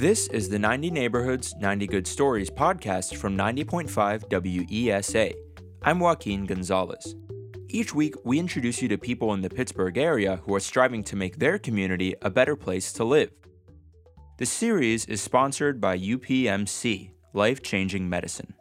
This is the 90 Neighborhoods, 90 Good Stories podcast from 90.5 WESA. I'm Joaquin Gonzalez. Each week, we introduce you to people in the Pittsburgh area who are striving to make their community a better place to live. The series is sponsored by UPMC, Life Changing Medicine.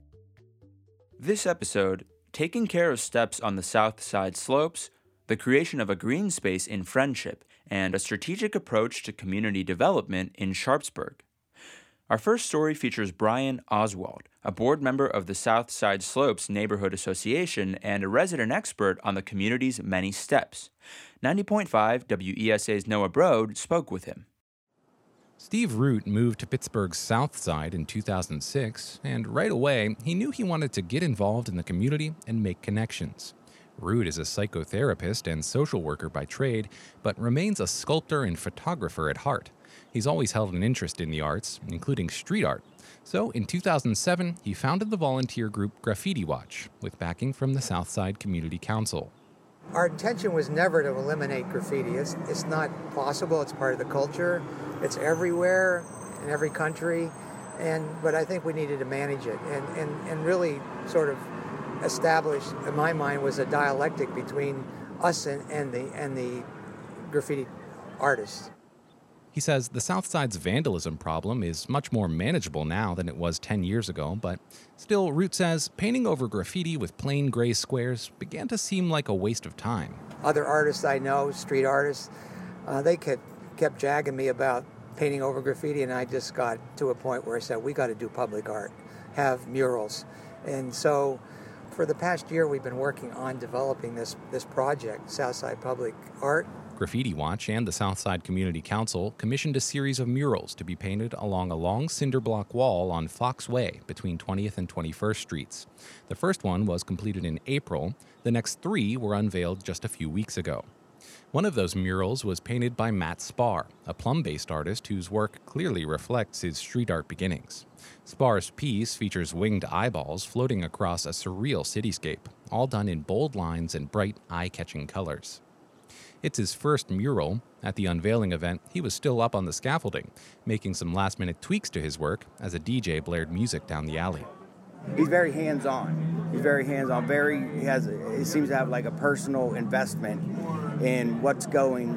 This episode, taking care of steps on the South Side slopes, the creation of a green space in Friendship, and a strategic approach to community development in Sharpsburg. Our first story features Brian Oswald, a board member of the South Side Slopes Neighborhood Association and a resident expert on the community's many steps. 90.5 WESA's Noah Broad spoke with him. Steve Root moved to Pittsburgh's South Side in 2006, and right away, he knew he wanted to get involved in the community and make connections. Root is a psychotherapist and social worker by trade, but remains a sculptor and photographer at heart. He's always held an interest in the arts, including street art. So in 2007, he founded the volunteer group Graffiti Watch, with backing from the Southside Community Council. Our intention was never to eliminate graffiti. It's not possible. It's part of the culture. It's everywhere, in every country. But I think we needed to manage it and really sort of established, in my mind, was a dialectic between us and the graffiti artists. He says the South Side's vandalism problem is much more manageable now than it was 10 years ago, but still, Root says painting over graffiti with plain gray squares began to seem like a waste of time. Other artists I know, street artists, they kept jagging me about painting over graffiti, and I just got to a point where I said, we got to do public art, have murals. And so for the past year, we've been working on developing this project, Southside Public Art. Graffiti Watch and the Southside Community Council commissioned a series of murals to be painted along a long cinder block wall on Fox Way between 20th and 21st Streets. The first one was completed in April. The next three were unveiled just a few weeks ago. One of those murals was painted by Matt Spar, a Plum-based artist whose work clearly reflects his street art beginnings. Spar's piece features winged eyeballs floating across a surreal cityscape, all done in bold lines and bright, eye-catching colors. It's his first mural. At the unveiling event, he was still up on the scaffolding, making some last-minute tweaks to his work as a DJ blared music down the alley. He's very hands-on. He seems to have like a personal investment in what's going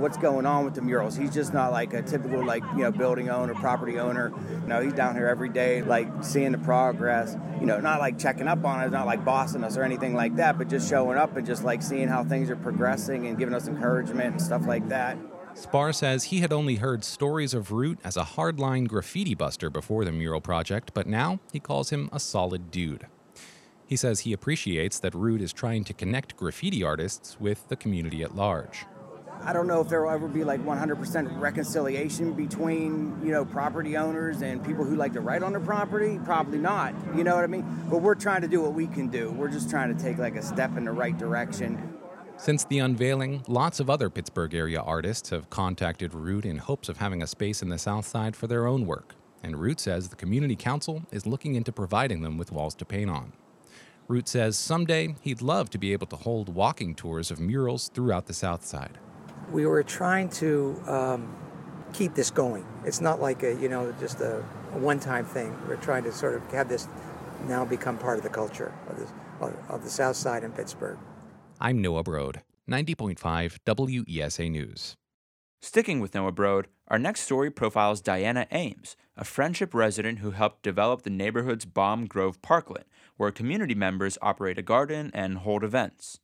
on with the murals. He's just not like a typical building owner, property owner. He's down here every day, like seeing the progress, not like checking up on us, not like bossing us or anything like that, but just showing up and just like seeing how things are progressing and giving us encouragement and stuff like that. Spar says he had only heard stories of Root as a hardline graffiti buster before the mural project, but now he calls him a solid dude. He says he appreciates that Root is trying to connect graffiti artists with the community at large. I don't know if there will ever be like 100% reconciliation between, property owners and people who like to write on their property. Probably not, you know what I mean? But we're trying to do what we can do. We're just trying to take like a step in the right direction. Since the unveiling, lots of other Pittsburgh area artists have contacted Root in hopes of having a space in the South Side for their own work. And Root says the Community Council is looking into providing them with walls to paint on. Root says someday he'd love to be able to hold walking tours of murals throughout the South Side. We were trying to keep this going. It's not like just a one-time thing. We're trying to sort of have this now become part of the culture of the South Side in Pittsburgh. I'm Noah Broad, 90.5 WESA News. Sticking with Noah Broad, our next story profiles Diana Ames, a Friendship resident who helped develop the neighborhood's Baum Grove Parklet, where community members operate a garden and hold events.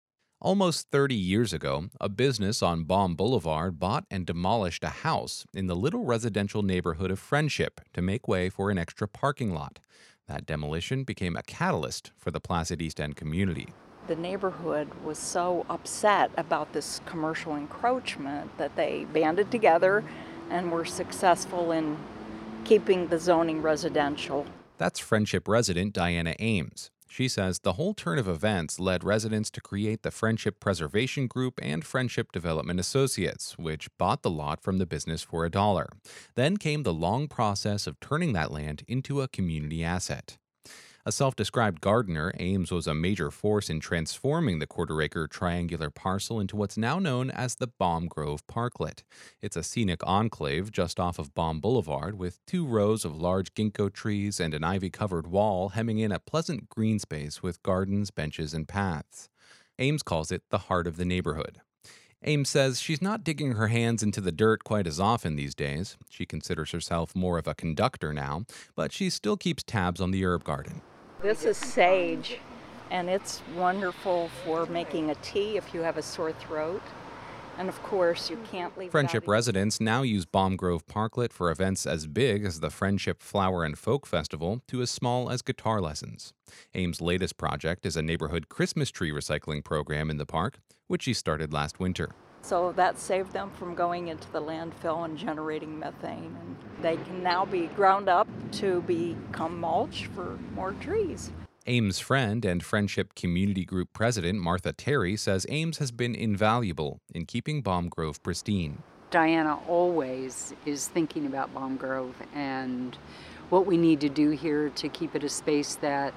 Almost 30 years ago, a business on Baum Boulevard bought and demolished a house in the little residential neighborhood of Friendship to make way for an extra parking lot. That demolition became a catalyst for the Placid East End community. The neighborhood was so upset about this commercial encroachment that they banded together and were successful in keeping the zoning residential. That's Friendship resident Diana Ames. She says the whole turn of events led residents to create the Friendship Preservation Group and Friendship Development Associates, which bought the lot from the business for $1. Then came the long process of turning that land into a community asset. A self-described gardener, Ames was a major force in transforming the quarter-acre triangular parcel into what's now known as the Balm Grove Parklet. It's a scenic enclave just off of Balm Boulevard with 2 rows of large ginkgo trees and an ivy-covered wall hemming in a pleasant green space with gardens, benches, and paths. Ames calls it the heart of the neighborhood. Ames says she's not digging her hands into the dirt quite as often these days. She considers herself more of a conductor now, but she still keeps tabs on the herb garden. This is sage, and it's wonderful for making a tea if you have a sore throat. And of course, you can't leave Friendship residents now use Balm Grove Parklet for events as big as the Friendship Flower and Folk Festival to as small as guitar lessons. Ames' latest project is a neighborhood Christmas tree recycling program in the park, which she started last winter. So that saved them from going into the landfill and generating methane. And they can now be ground up to become mulch for more trees. Ames' friend and Friendship Community Group President Martha Terry says Ames has been invaluable in keeping Balm Grove pristine. Diana always is thinking about Balm Grove and what we need to do here to keep it a space that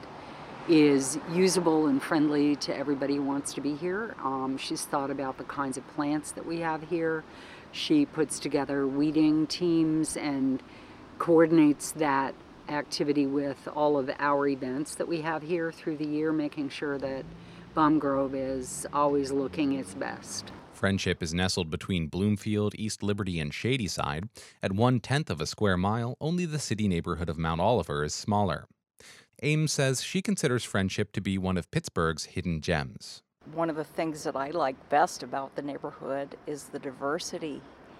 is usable and friendly to everybody who wants to be here. She's thought about the kinds of plants that we have here. She puts together weeding teams and coordinates that activity with all of our events that we have here through the year, making sure that Balm Grove is always looking its best. Friendship is nestled between Bloomfield, East Liberty, and Shadyside. At 1/10 of a square mile, only the city neighborhood of Mount Oliver is smaller. Ames says she considers Friendship to be one of Pittsburgh's hidden gems. One of the things that I like best about the neighborhood is the diversity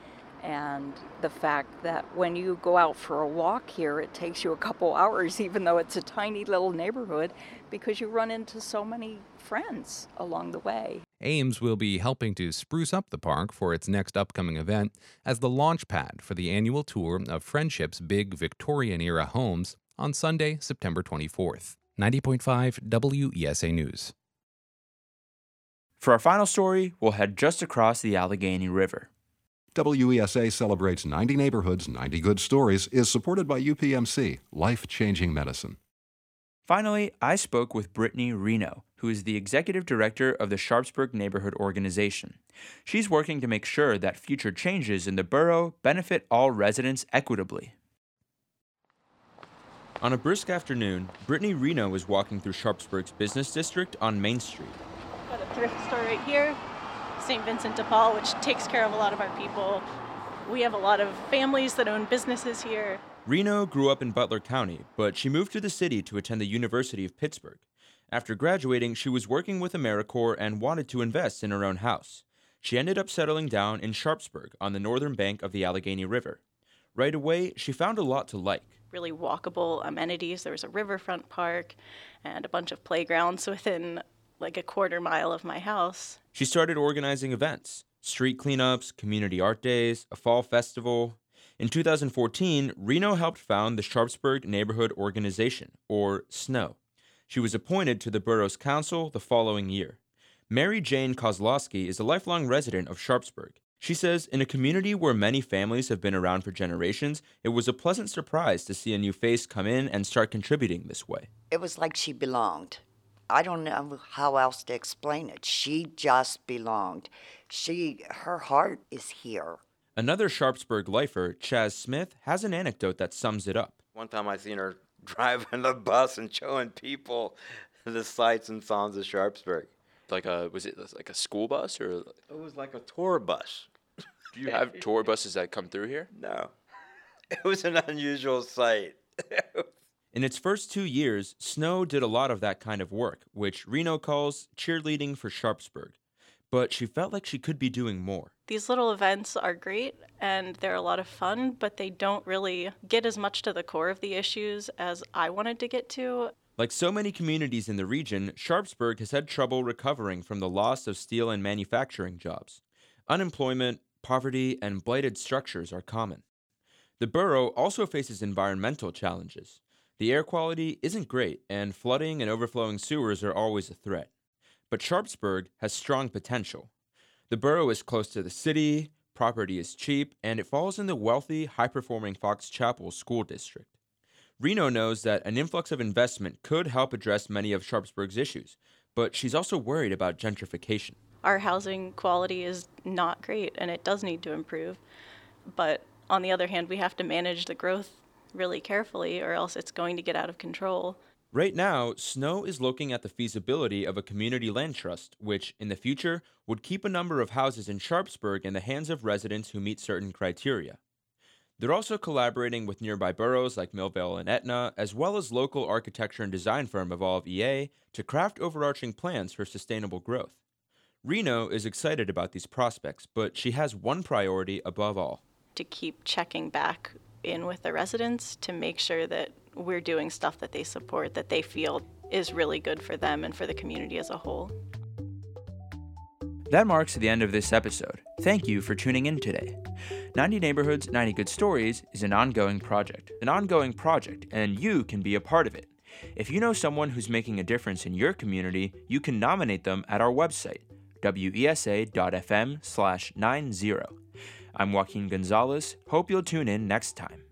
and the fact that when you go out for a walk here, it takes you a couple hours, even though it's a tiny little neighborhood, because you run into so many friends along the way. Ames will be helping to spruce up the park for its next upcoming event as the launch pad for the annual tour of Friendship's big Victorian-era homes on Sunday, September 24th. 90.5 WESA News. For our final story, we'll head just across the Allegheny River. WESA celebrates 90 neighborhoods, 90 good stories is supported by UPMC, life-changing medicine. Finally, I spoke with Brittany Reno, who is the executive director of the Sharpsburg Neighborhood Organization. She's working to make sure that future changes in the borough benefit all residents equitably. On a brisk afternoon, Brittany Reno was walking through Sharpsburg's business district on Main Street. Got a thrift store right here, St. Vincent de Paul, which takes care of a lot of our people. We have a lot of families that own businesses here. Reno grew up in Butler County, but she moved to the city to attend the University of Pittsburgh. After graduating, she was working with AmeriCorps and wanted to invest in her own house. She ended up settling down in Sharpsburg on the northern bank of the Allegheny River. Right away, she found a lot to like. Really walkable amenities. There was a riverfront park and a bunch of playgrounds within like a quarter mile of my house. She started organizing events, street cleanups, community art days, a fall festival. In 2014, Reno helped found the Sharpsburg Neighborhood Organization, or SNOW. She was appointed to the borough's council the following year. Mary Jane Kozlowski is a lifelong resident of Sharpsburg. She says, in a community where many families have been around for generations, it was a pleasant surprise to see a new face come in and start contributing this way. It was like she belonged. I don't know how else to explain it. She just belonged. Her heart is here. Another Sharpsburg lifer, Chaz Smith, has an anecdote that sums it up. One time I seen her driving the bus and showing people the sights and sounds of Sharpsburg. Was it like a school bus or? It was like a tour bus. Do you have tour buses that come through here? No. It was an unusual sight. In its first 2 years, SNOW did a lot of that kind of work, which Reno calls cheerleading for Sharpsburg. But she felt like she could be doing more. These little events are great and they're a lot of fun, but they don't really get as much to the core of the issues as I wanted to get to. Like so many communities in the region, Sharpsburg has had trouble recovering from the loss of steel and manufacturing jobs. Unemployment, poverty, and blighted structures are common. The borough also faces environmental challenges. The air quality isn't great, and flooding and overflowing sewers are always a threat. But Sharpsburg has strong potential. The borough is close to the city, property is cheap, and it falls in the wealthy, high-performing Fox Chapel School District. Reno knows that an influx of investment could help address many of Sharpsburg's issues, but she's also worried about gentrification. Our housing quality is not great, and it does need to improve. But on the other hand, we have to manage the growth really carefully, or else it's going to get out of control. Right now, Snow is looking at the feasibility of a community land trust, which, in the future, would keep a number of houses in Sharpsburg in the hands of residents who meet certain criteria. They're also collaborating with nearby boroughs like Millvale and Etna, as well as local architecture and design firm Evolve EA, to craft overarching plans for sustainable growth. Reno is excited about these prospects, but she has one priority above all. To keep checking back in with the residents to make sure that we're doing stuff that they support, that they feel is really good for them and for the community as a whole. That marks the end of this episode. Thank you for tuning in today. 90 Neighborhoods, 90 Good Stories is an ongoing project. And you can be a part of it. If you know someone who's making a difference in your community, you can nominate them at our website, wesa.fm/90. I'm Joaquin Gonzalez. Hope you'll tune in next time.